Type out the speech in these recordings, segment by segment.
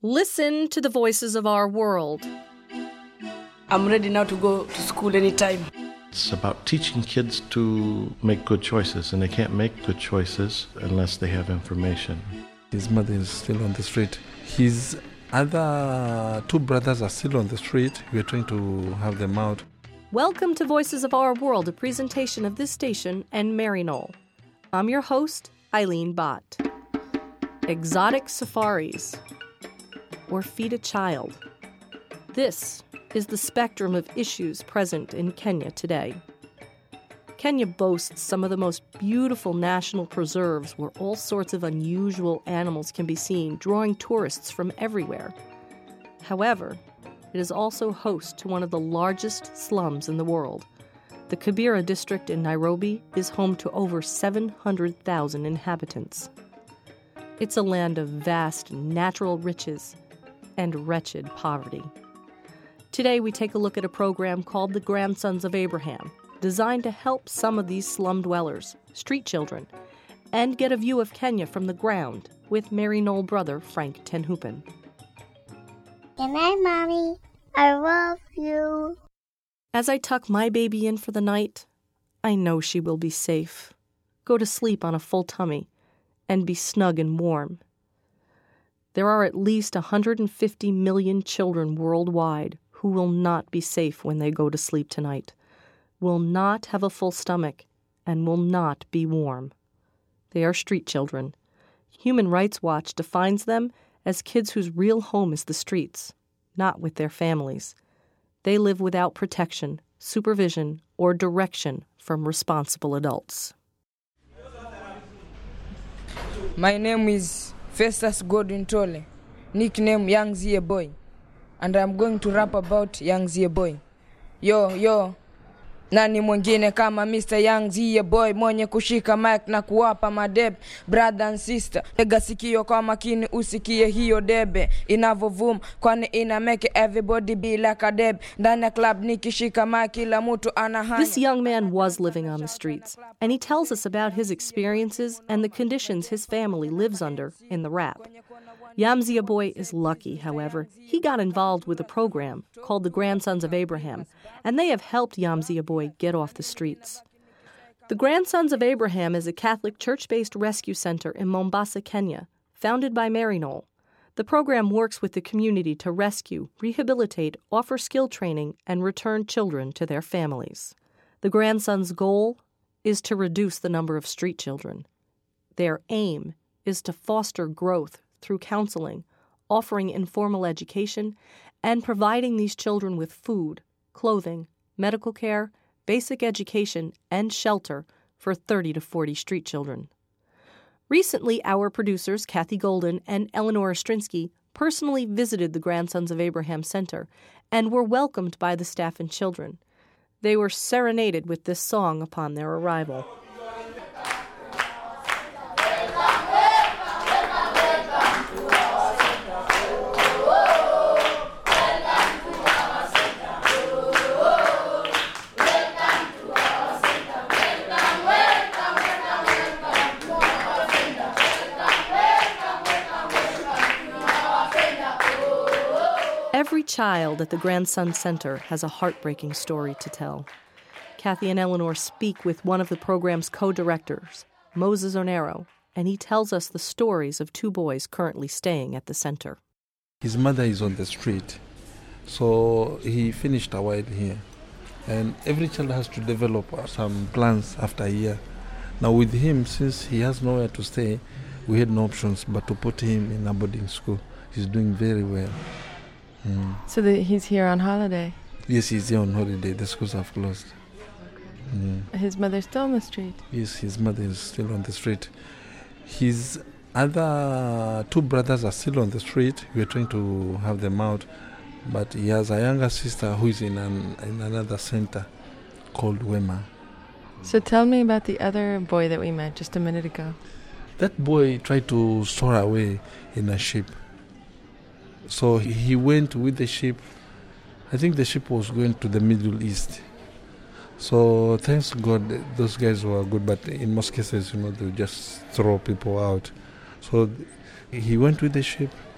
Listen to the voices of our world. I'm ready now to go to school anytime. It's about teaching kids to make good choices, and they can't make good choices unless they have information. His mother is still on the street. His other two brothers are still on the street. We're trying to have them out. Welcome to Voices of Our World, a presentation of this station and Maryknoll. I'm your host, Eileen Bott. Exotic safaris, or feed a child. This is the spectrum of issues present in Kenya today. Kenya boasts some of the most beautiful national preserves where all sorts of unusual animals can be seen, drawing tourists from everywhere. However, it is also host to one of the largest slums in the world. The Kibera district in Nairobi is home to over 700,000 inhabitants. It's a land of vast natural riches and wretched poverty. Today we take a look at a program called The Grandsons of Abraham, designed to help some of these slum dwellers, street children, and get a view of Kenya from the ground with Maryknoll brother Frank Tenhupen. Good night, Mommy. I love you. As I tuck my baby in for the night, I know she will be safe, go to sleep on a full tummy, and be snug and warm. There are at least 150 million children worldwide who will not be safe when they go to sleep tonight, will not have a full stomach, and will not be warm. They are street children. Human Rights Watch defines them as kids whose real home is the streets, not with their families. They live without protection, supervision, or direction from responsible adults. My name is Festus Godwin Tole, nickname Young Zia Boy, and I'm going to rap about Young Zia Boy. Yo, nani mwingine kama Mr. Young Zia Boy, mwenye kushika mic na kuwapa madeb, brother and sister. Tega sikio kwa makini usikie hiyo debe inavovuma, kwani ina make everybody be like a deb. Ndani ya club nikishika mic kila mtu anahanya. This young man was living on the streets, and he tells us about his experiences and the conditions his family lives under in the rap. Yamzia Boy is lucky, however. He got involved with a program called The Grandsons of Abraham, and they have helped Yamzia Boy get off the streets. The Grandsons of Abraham is a Catholic church-based rescue center in Mombasa, Kenya, founded by Maryknoll. The program works with the community to rescue, rehabilitate, offer skill training, and return children to their families. The Grandsons' goal is to reduce the number of street children. Their aim is to foster growth through counseling, offering informal education, and providing these children with food, clothing, medical care, basic education, and shelter for 30 to 40 street children. Recently, our producers, Kathy Golden and Eleanor Ostrinsky, personally visited the Grandsons of Abraham Center and were welcomed by the staff and children. They were serenaded with this song upon their arrival. Every child at the Grandsons Center has a heartbreaking story to tell. Kathy and Eleanor speak with one of the program's co-directors, Moses Onero, and he tells us the stories of two boys currently staying at the center. His mother is on the street, so he finished a while here. And every child has to develop some plans after a year. Now with him, since he has nowhere to stay, we had no options but to put him in a boarding school. He's doing very well. So he's here on holiday? Yes, he's here on holiday. The schools have closed. His mother's still on the street? Yes, his mother is still on the street. His other two brothers are still on the street. We're trying to have them out. But he has a younger sister who is in another center called Wema. So tell me about the other boy that we met just a minute ago. That boy tried to store away in a ship. So he went with the ship. I think the ship was going to the Middle East. So thanks God, those guys were good, but in most cases, they just throw people out. So he went with the ship.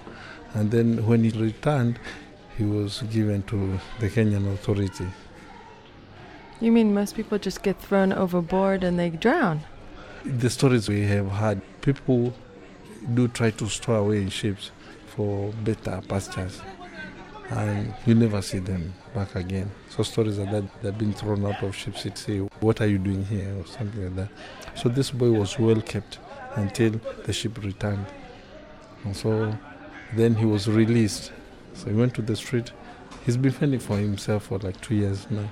And then when he returned, he was given to the Kenyan authority. You mean most people just get thrown overboard and they drown? The stories we have heard, people do try to store away in ships for better pastures, and you never see them back again. So stories are that they've been thrown out of ships, it say, what are you doing here, or something like that. So this boy was well kept until the ship returned. And so then he was released. So he went to the street. He's been fending for himself for like 2 years now.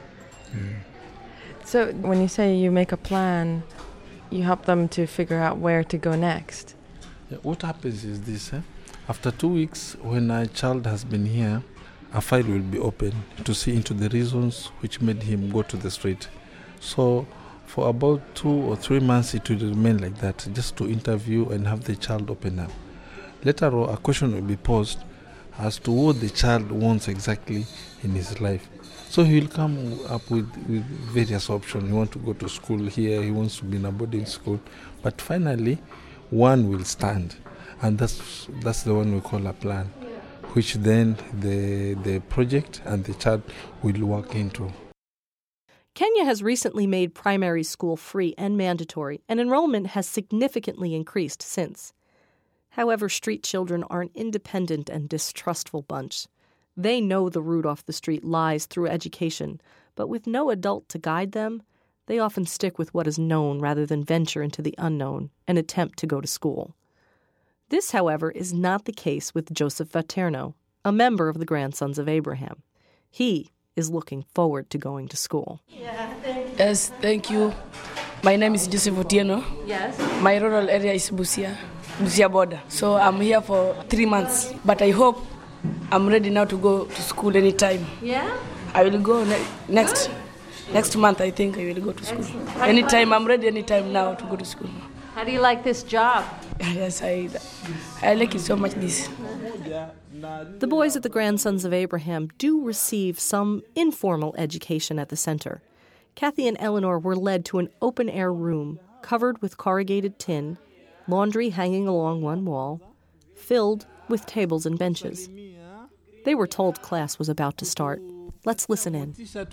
So when you say you make a plan, you help them to figure out where to go next. Yeah, what happens is this, after 2 weeks, when a child has been here, a file will be opened to see into the reasons which made him go to the street. So for about 2 or 3 months, it will remain like that, just to interview and have the child open up. Later on, a question will be posed as to what the child wants exactly in his life. So he will come up with various options. He wants to go to school here, he wants to be in a boarding school. But finally, one will stand. And that's the one we call a plan, which then the project and the child will work into. Kenya has recently made primary school free and mandatory, and enrollment has significantly increased since. However, street children are an independent and distrustful bunch. They know the route off the street lies through education, but with no adult to guide them, they often stick with what is known rather than venture into the unknown and attempt to go to school. This, however, is not the case with Joseph Vaterno, a member of the Grandsons of Abraham. He is looking forward to going to school. Yes, thank you. My name is Joseph Otieno. Yes. My rural area is Busia border. So I'm here for 3 months, but I hope I'm ready now to go to school anytime. Yeah? I will go next month. I think I will go to school. Excellent. Anytime, I'm ready anytime now to go to school. How do you like this job? Yes, I like it so much, this. The boys at the Grandsons of Abraham do receive some informal education at the center. Kathy and Eleanor were led to an open-air room covered with corrugated tin, laundry hanging along one wall, filled with tables and benches. They were told class was about to start. Let's listen in.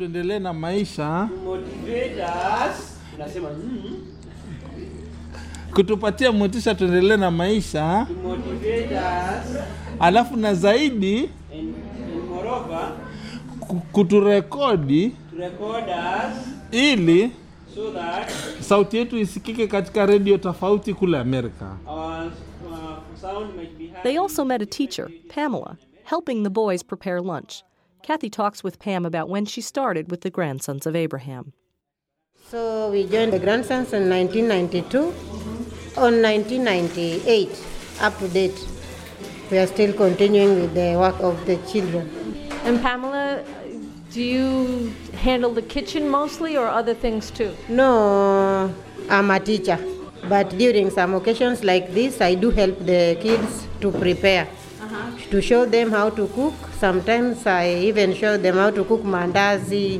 Kutupatia motisha tuendelee na maisha, alafu na zaidi kuturekodi ili sauti yetu isikike katika radio tofauti kule Amerika. They also met a teacher, Pamela, helping the boys prepare lunch. Kathy talks with Pam about when she started with the Grandsons of Abraham. So we joined the Grandsons in 1992. On 1998, up to date, we are still continuing with the work of the children. And Pamela, do you handle the kitchen mostly or other things too? No, I'm a teacher. But during some occasions like this, I do help the kids to prepare, to show them how to cook. Sometimes I even show them how to cook mandazi.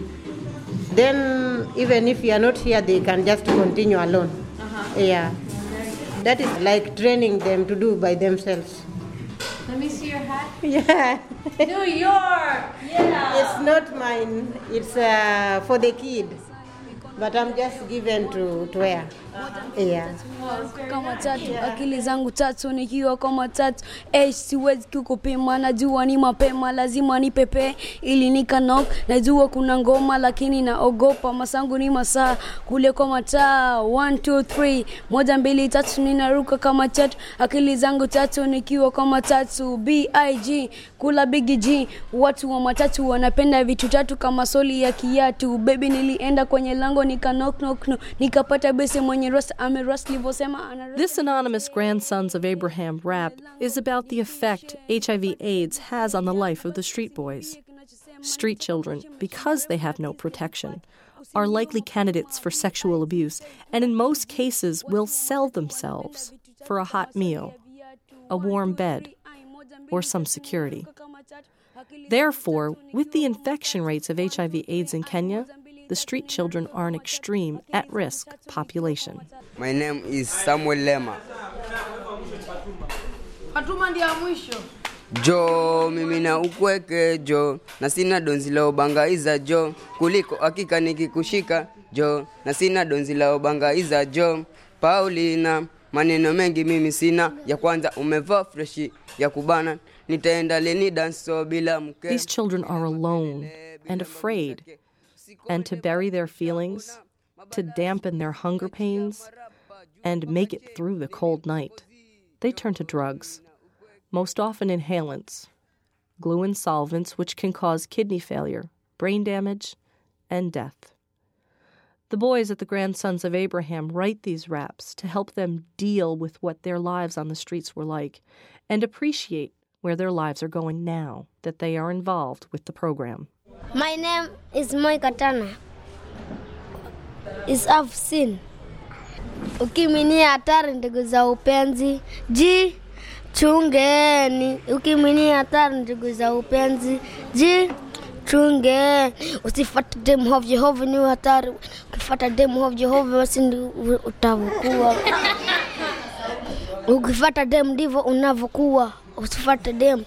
Then even if you are not here, they can just continue alone. Yeah. That is like training them to do by themselves. Let me see your hat. Yeah. New York! Yeah! It's not mine. It's for the kids. But I'm just given to wear. Yeah. Kama tatu, akili zangu tatu, nikiwa kama tatu. Siwezi kukupima, najua ni mapema, lazima nipepe ili nikanok. Najua kuna ngoma lakini naogopa, masangu ni masaa kule kwa mataa. 1, 2, 3, 1, 2, 3, ninaruka kama tatu. Akili zangu tatu, nikiwa kama tatu. B.I.G. kula Big G. Watu wa matatu wanapenda vitu tatu kama soli ya kiatu. Baby nilienda kwenye lango nikanok nikapata bese mwenye This anonymous Grandsons of Abraham rap is about the effect HIV/AIDS has on the life of the street boys. Street children, because they have no protection, are likely candidates for sexual abuse and in most cases will sell themselves for a hot meal, a warm bed, or some security. Therefore, with the infection rates of HIV/AIDS in Kenya, the street children are an extreme, at-risk population. My name is Samuel Lema. Hatuma ndia mwisho. Jo, mimi na ukweke jo, na sina donzi la ubangaiza jo, kuliko hakika nikikushika jo, na sina donzi la ubangaiza jo. Paulina, maneno mengi mimi sina, ya kwanza umevaa freshi ya kubana, nitaenda leni dance so bila mke. These children are alone and afraid, and to bury their feelings, to dampen their hunger pains, and make it through the cold night, they turn to drugs. Most often inhalants, glue and solvents which can cause kidney failure, brain damage, and death. The boys at the Grandsons of Abraham write these raps to help them deal with what their lives on the streets were like and appreciate where their lives are going now that they are involved with the program. My name is Moi Katana. Is I've seen. Ukiminia hatari ndugu za upenzi. Chungeni, ukiminia hatari ndugu za upenzi. Chungeni, usifuate demu hovyo hovyo ni hatari. Ukifuata demu hovyo hovyo basi utavukua. Ukifuata demu ndivyo unavyokuwa. Usifuate demu.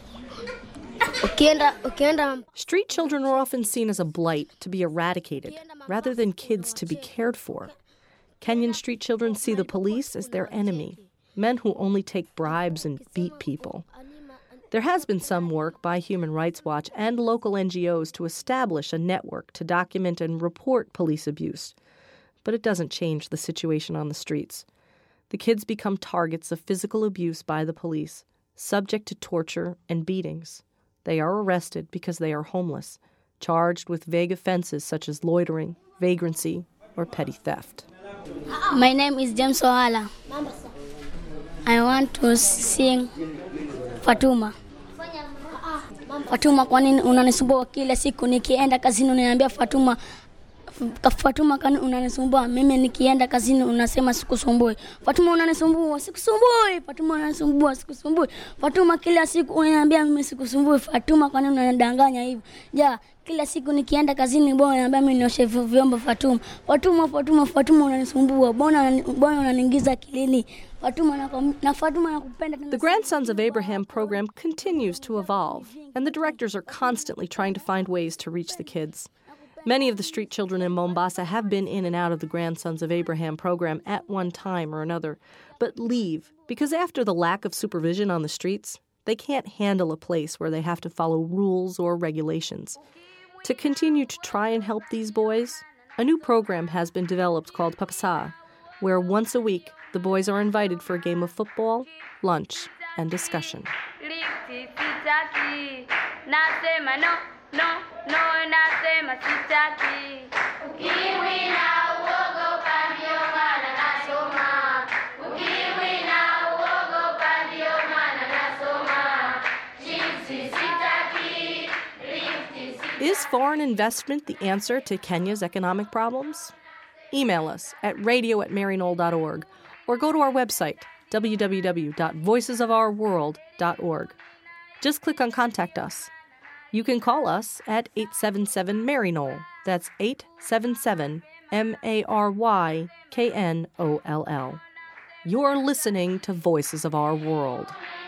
Street children are often seen as a blight to be eradicated, rather than kids to be cared for. Kenyan street children see the police as their enemy, men who only take bribes and beat people. There has been some work by Human Rights Watch and local NGOs to establish a network to document and report police abuse, but it doesn't change the situation on the streets. The kids become targets of physical abuse by the police, subject to torture and beatings. They are arrested because they are homeless, charged with vague offenses such as loitering, vagrancy, or petty theft. My name is James Ohala. I want to sing Fatuma. Fatuma, kwa nini unanisumbua kila siku nikienda kazini unaniambia Fatuma? Fatuma, kwani unanisumbua? Mimi nikienda kazini unasema sikusumbui. Fatuma, unanisumbua, sikusumbui. Fatuma, unanisumbua, sikusumbui. Fatuma, kila siku unaniambia mimi sikusumbui. Fatuma, kwani unanidanganya hivi? Ja, kila siku nikienda kazini bwana ananiambia mimi nioshe vyombo. Fatuma, Fatuma, unanisumbua. Bwana unaniingiza akilini. Fatuma nakupenda. The Grandsons of Abraham program continues to evolve, and the directors are constantly trying to find ways to reach the kids. Many of the street children in Mombasa have been in and out of the Grandsons of Abraham program at one time or another, but leave because after the lack of supervision on the streets, they can't handle a place where they have to follow rules or regulations. To continue to try and help these boys, a new program has been developed called Papasa, where once a week the boys are invited for a game of football, lunch, and discussion. Is foreign investment the answer to Kenya's economic problems? Email us at radio@maryknoll.org or go to our website, www.voicesofourworld.org. Just click on Contact Us. You can call us at 877-MARY-KNOLL. That's 877-MARYKNOLL. You're listening to Voices of Our World.